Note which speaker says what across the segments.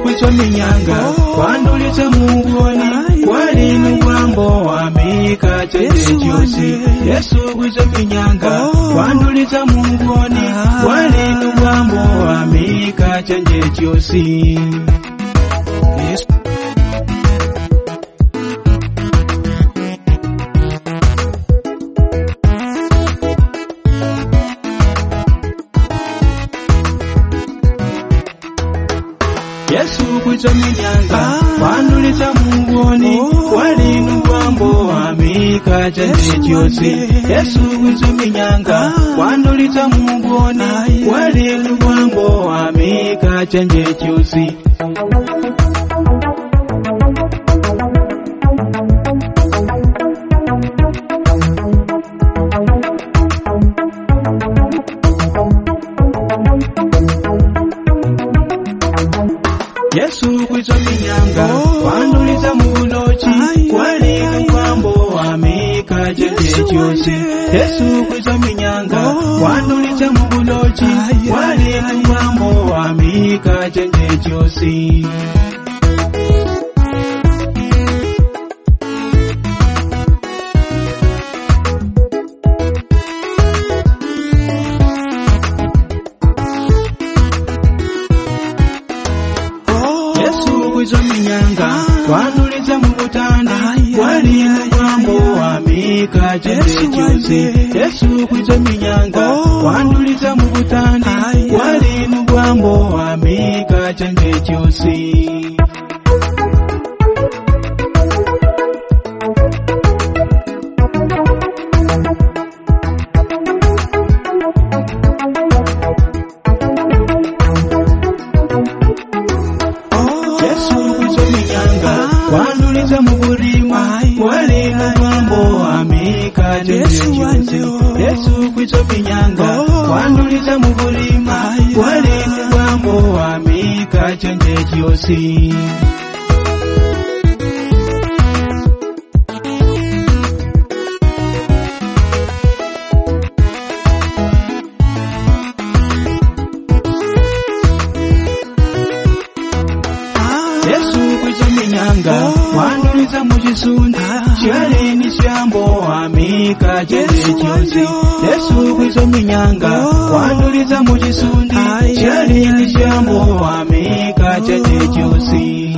Speaker 1: kwizo minyanga kwandulitse mungoni wali nugwambo wamika chenje chosi Yesu kwizo minyanga kwandulitse mungoni wali nugwambo wamika chenje chosi Yesu kwizo minyanga kwandulitse mungoni wali nugwambo wamika chenje chosi Yesu kwizo minyanga kwandulitse mungoni wali nugwambo wamika chenje chosi Yesu kwizo minyanga kwandulitse mubulochi wali nugwambo wamika chenje chosi Yesu kwizo minyanga kwandulitse mubulochi wali nugwambo wamika chenje chosi kwizo minyanga kwandulitse mubutanda wali nugwambo wamika chenje chosi Yesu kwizo minyanga kwandulitse mubutanda wali nugwambo wamika chenje chosi kwandulitse mubulima wali nugwambo wamika chenje chosi Yesu kwizo minyanga kwandulitse mubulima wali nugwambo wamika chenje chosi minyanga kwandulitse muchisunda chalini shambo wamika chenje chosi Yesu kwizo minyanga kwandulitse muchisunda chalini shambo wamika chenje chosi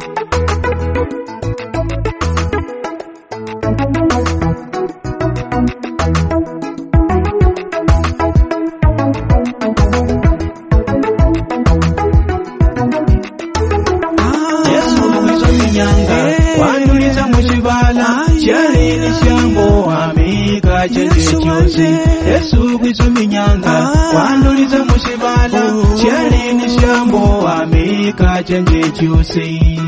Speaker 1: kwandulitse muchibala chalini shambo wamika chenje chosi Yesu kwizo minyanga kwandulitse muchibala chalini shambo wamika chenje chosi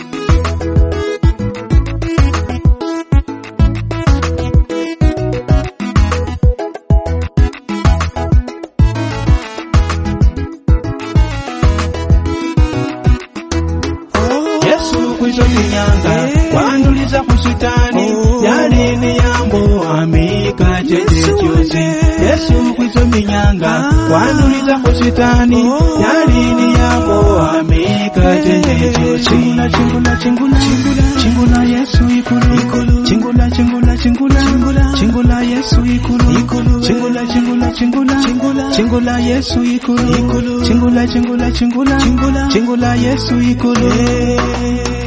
Speaker 1: kwizo minyanga kwandulitse kusitani yalini yambo wamika chenje chosi Yesu kwizo minyanga kwandulitse kusitani yalini yambo wamika chenje chosi chingula chingula chingula chingula Yesu ikulu chingula chingula chingula chingula Yesu ikulu chingula chingula chingula chingula Yesu ikulu chingula chingula chingula chingula Yesu ikulu